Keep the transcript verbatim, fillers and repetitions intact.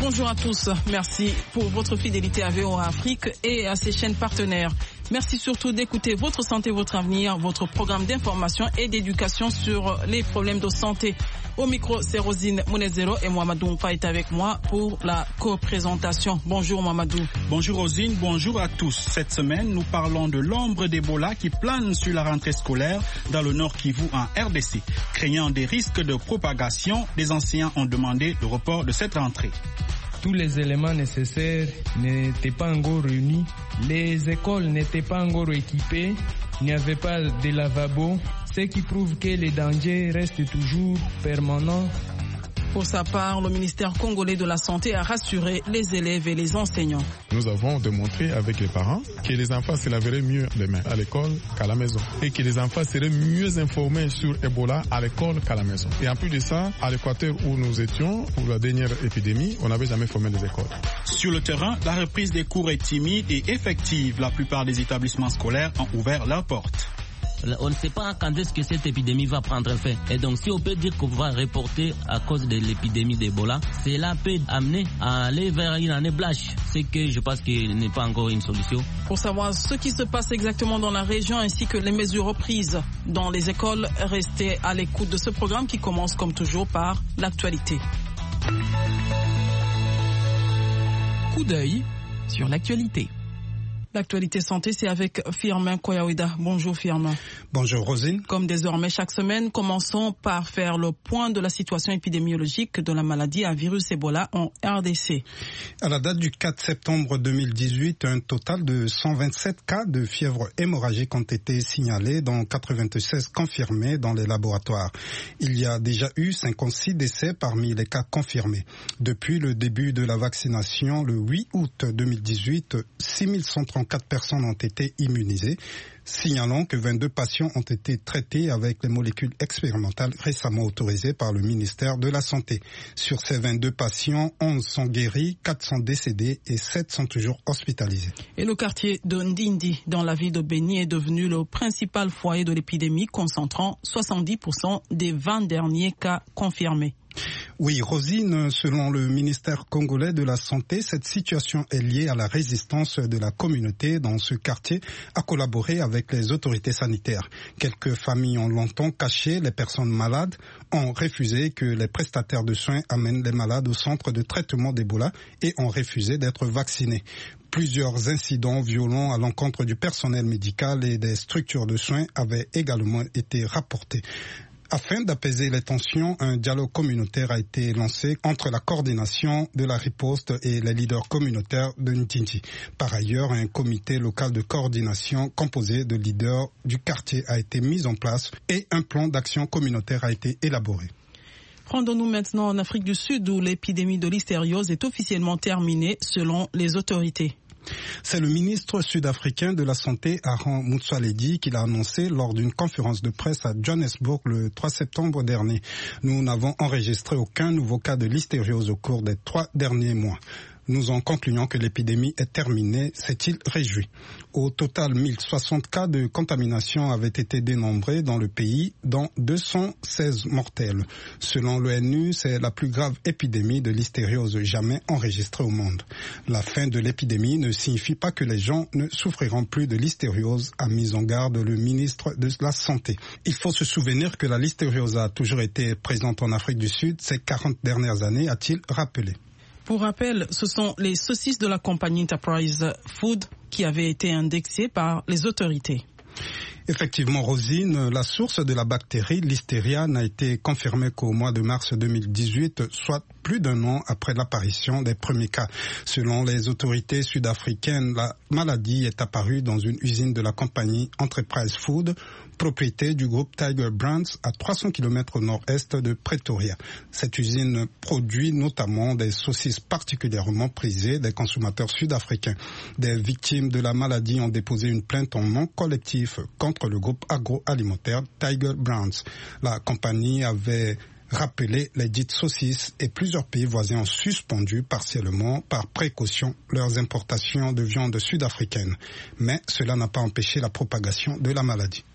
Bonjour à tous, merci pour votre fidélité à V O A Afrique et à ses chaînes partenaires. Merci surtout d'écouter Votre Santé, Votre Avenir, votre programme d'information et d'éducation sur les problèmes de santé. Au micro, c'est Rosine Mounezero et Mohamedou Mfa est avec moi pour la co-présentation. Bonjour Mohamedou. Bonjour Rosine, bonjour à tous. Cette semaine, nous parlons de l'ombre d'Ebola qui plane sur la rentrée scolaire dans le Nord Kivu en R D C. Craignant des risques de propagation, les enseignants ont demandé le report de cette rentrée. Tous les éléments nécessaires n'étaient pas encore réunis. Les écoles n'étaient pas encore équipées. Il n'y avait pas de lavabo, ce qui prouve que les dangers restent toujours permanents. Pour sa part, le ministère congolais de la Santé a rassuré les élèves et les enseignants. Nous avons démontré avec les parents que les enfants se laveraient mieux les mains à l'école qu'à la maison et que les enfants seraient mieux informés sur Ebola à l'école qu'à la maison. Et en plus de ça, à l'Équateur où nous étions pour la dernière épidémie, on n'avait jamais formé les écoles. Sur le terrain, la reprise des cours est timide et effective. La plupart des établissements scolaires ont ouvert leurs portes. On ne sait pas quand est-ce que cette épidémie va prendre fin. Et donc, si on peut dire qu'on va reporter à cause de l'épidémie d'Ebola, cela peut amener à aller vers une année blanche. C'est que je pense qu'il n'est pas encore une solution. Pour savoir ce qui se passe exactement dans la région ainsi que les mesures prises dans les écoles, restez à l'écoute de ce programme qui commence comme toujours par l'actualité. Coup d'œil sur l'actualité. L'actualité santé, c'est avec Firmin Koyaouida. Bonjour Firmin. Bonjour Rosine. Comme désormais chaque semaine, commençons par faire le point de la situation épidémiologique de la maladie à virus Ebola en R D C. À la date du quatre septembre deux mille dix-huit, un total de cent vingt-sept cas de fièvre hémorragique ont été signalés, dont quatre-vingt-seize confirmés dans les laboratoires. Il y a déjà eu cinquante-six décès parmi les cas confirmés. Depuis le début de la vaccination, le huit août deux mille dix-huit, six mille cent trente-quatre personnes ont été immunisées. Signalons que vingt-deux patients ont été traités avec les molécules expérimentales récemment autorisées par le ministère de la Santé. Sur ces vingt-deux patients, onze sont guéris, quatre sont décédés et sept sont toujours hospitalisés. Et le quartier de Ndindi, dans la ville de Beni, est devenu le principal foyer de l'épidémie, concentrant soixante-dix pour cent des vingt derniers cas confirmés. Oui, Rosine, selon le ministère congolais de la Santé, cette situation est liée à la résistance de la communauté dans ce quartier à collaborer avec les autorités sanitaires. Quelques familles ont longtemps caché les personnes malades, ont refusé que les prestataires de soins amènent les malades au centre de traitement d'Ebola et ont refusé d'être vaccinés. Plusieurs incidents violents à l'encontre du personnel médical et des structures de soins avaient également été rapportés. Afin d'apaiser les tensions, un dialogue communautaire a été lancé entre la coordination de la riposte et les leaders communautaires de Ndindi. Par ailleurs, un comité local de coordination composé de leaders du quartier a été mis en place et un plan d'action communautaire a été élaboré. Rendons-nous maintenant en Afrique du Sud où l'épidémie de l'hystériose est officiellement terminée selon les autorités. C'est le ministre sud-africain de la Santé, Aaron Motsoaledi, qui l'a annoncé lors d'une conférence de presse à Johannesburg le trois septembre dernier. Nous n'avons enregistré aucun nouveau cas de l'hystériose au cours des trois derniers mois. Nous en concluons que l'épidémie est terminée, s'est-il réjoui. Au total, mille soixante cas de contamination avaient été dénombrés dans le pays, dont deux cent seize mortels. Selon l'O N U, c'est la plus grave épidémie de l'hystériose jamais enregistrée au monde. La fin de l'épidémie ne signifie pas que les gens ne souffriront plus de l'hystériose, a mis en garde le ministre de la Santé. Il faut se souvenir que la listériose a toujours été présente en Afrique du Sud ces quarante dernières années, a-t-il rappelé. Pour rappel, ce sont les saucisses de la compagnie Enterprise Food qui avaient été indexées par les autorités. Effectivement, Rosine, la source de la bactérie Listeria n'a été confirmée qu'au mois de mars deux mille dix-huit, soit plus d'un an après l'apparition des premiers cas. Selon les autorités sud-africaines, la maladie est apparue dans une usine de la compagnie Enterprise Food, propriété du groupe Tiger Brands à trois cents kilomètres au nord-est de Pretoria. Cette usine produit notamment des saucisses particulièrement prisées des consommateurs sud-africains. Des victimes de la maladie ont déposé une plainte en nom collectif contre le groupe agroalimentaire Tiger Brands. La compagnie avait rappelé les dites saucisses et plusieurs pays voisins ont suspendu partiellement par précaution leurs importations de viande sud-africaine. Mais cela n'a pas empêché la propagation de la maladie.